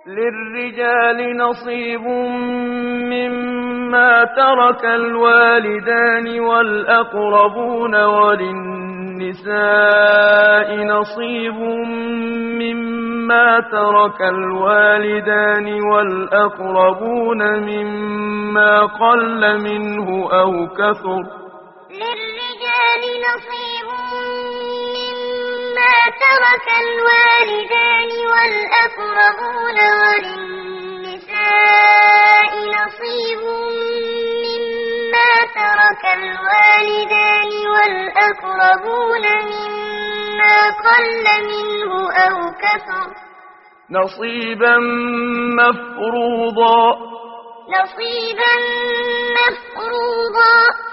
للرجال نصيب مما ترك الوالدان والأقربون وللنساء نصيب مما ترك الوالدان والأقربون مما قل منه أو كثر. للرجال نصيب مما ترك الوالدان والأقربون وللنساء نصيب مما ترك الوالدان والأقربون مما قل منه أو كثر. نصيبا مفروضا. نصيبا مفروضا.